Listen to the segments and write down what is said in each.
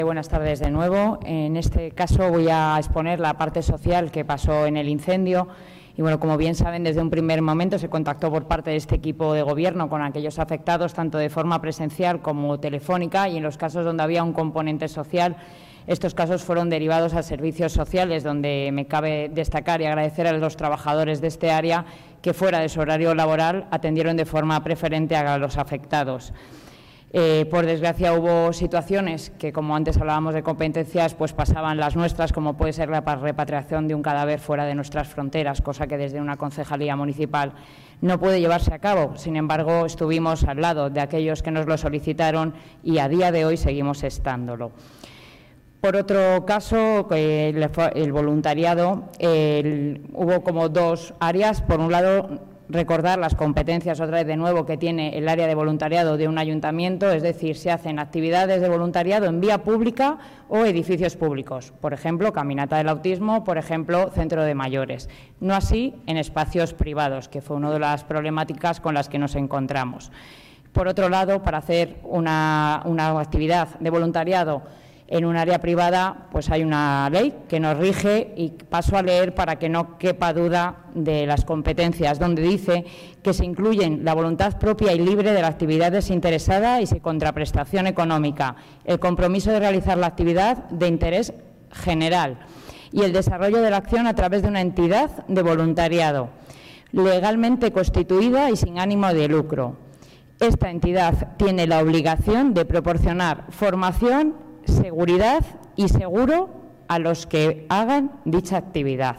Buenas tardes de nuevo. En este caso voy a exponer la parte social que pasó en el incendio. Y bueno, como bien saben, desde un primer momento se contactó por parte de este equipo de gobierno con aquellos afectados, tanto de forma presencial como telefónica, y en los casos donde había un componente social, estos casos fueron derivados a servicios sociales, donde me cabe destacar y agradecer a los trabajadores de este área que fuera de su horario laboral atendieron de forma preferente a los afectados. Por desgracia hubo situaciones que, como antes hablábamos de competencias, pues pasaban las nuestras, como puede ser la repatriación de un cadáver fuera de nuestras fronteras, cosa que desde una concejalía municipal no puede llevarse a cabo. Sin embargo, estuvimos al lado de aquellos que nos lo solicitaron y a día de hoy seguimos estándolo. Por otro caso, el voluntariado, hubo como dos áreas. Por un lado, recordar las competencias otra vez de nuevo que tiene el área de voluntariado de un ayuntamiento, es decir, se hacen actividades de voluntariado en vía pública o edificios públicos, por ejemplo, caminata del autismo, por ejemplo, centro de mayores. No así en espacios privados, que fue una de las problemáticas con las que nos encontramos. Por otro lado, para hacer una actividad de voluntariado en un área privada, pues hay una ley que nos rige y paso a leer para que no quepa duda de las competencias, donde dice que se incluyen la voluntad propia y libre de la actividad desinteresada y sin contraprestación económica, el compromiso de realizar la actividad de interés general y el desarrollo de la acción a través de una entidad de voluntariado legalmente constituida y sin ánimo de lucro. Esta entidad tiene la obligación de proporcionar formación, seguridad y seguro a los que hagan dicha actividad.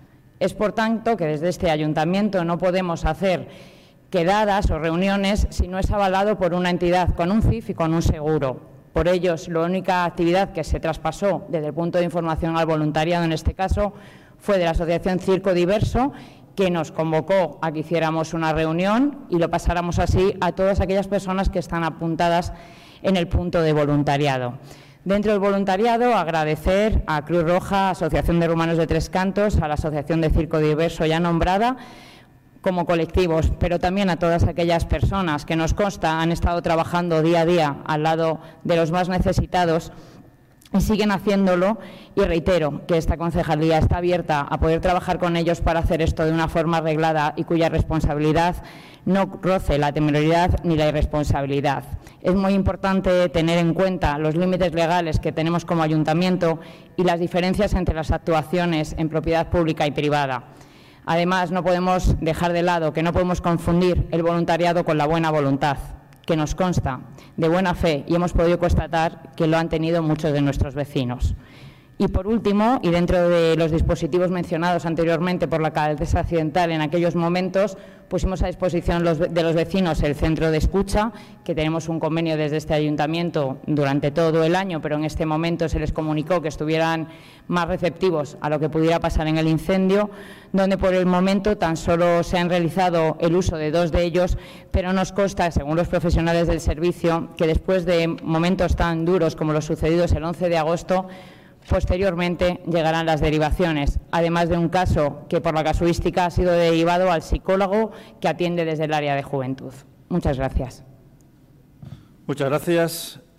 Es por tanto que desde este ayuntamiento no podemos hacer quedadas o reuniones si no es avalado por una entidad con un CIF y con un seguro. Por ello, la única actividad que se traspasó desde el punto de información al voluntariado en este caso fue de la Asociación Circo Diverso, que nos convocó a que hiciéramos una reunión y lo pasáramos así a todas aquellas personas que están apuntadas en el punto de voluntariado. Dentro del voluntariado, agradecer a Cruz Roja, Asociación de Rumanos de Tres Cantos, a la Asociación de Circo Diverso ya nombrada, como colectivos, pero también a todas aquellas personas que nos consta han estado trabajando día a día al lado de los más necesitados y siguen haciéndolo, y reitero que esta concejalía está abierta a poder trabajar con ellos para hacer esto de una forma arreglada y cuya responsabilidad no roce la temeridad ni la irresponsabilidad. Es muy importante tener en cuenta los límites legales que tenemos como ayuntamiento y las diferencias entre las actuaciones en propiedad pública y privada. Además, no podemos dejar de lado que no podemos confundir el voluntariado con la buena voluntad, que nos consta de buena fe y hemos podido constatar que lo han tenido muchos de nuestros vecinos. Y por último, y dentro de los dispositivos mencionados anteriormente por la alcaldesa accidental en aquellos momentos, pusimos a disposición de los vecinos el centro de escucha, que tenemos un convenio desde este ayuntamiento durante todo el año, pero en este momento se les comunicó que estuvieran más receptivos a lo que pudiera pasar en el incendio, donde por el momento tan solo se han realizado el uso de 2 de ellos, pero nos consta, según los profesionales del servicio, que después de momentos tan duros como los sucedidos el 11 de agosto, posteriormente llegarán las derivaciones, además de un caso que por la casuística ha sido derivado al psicólogo que atiende desde el área de juventud. Muchas gracias. Muchas gracias.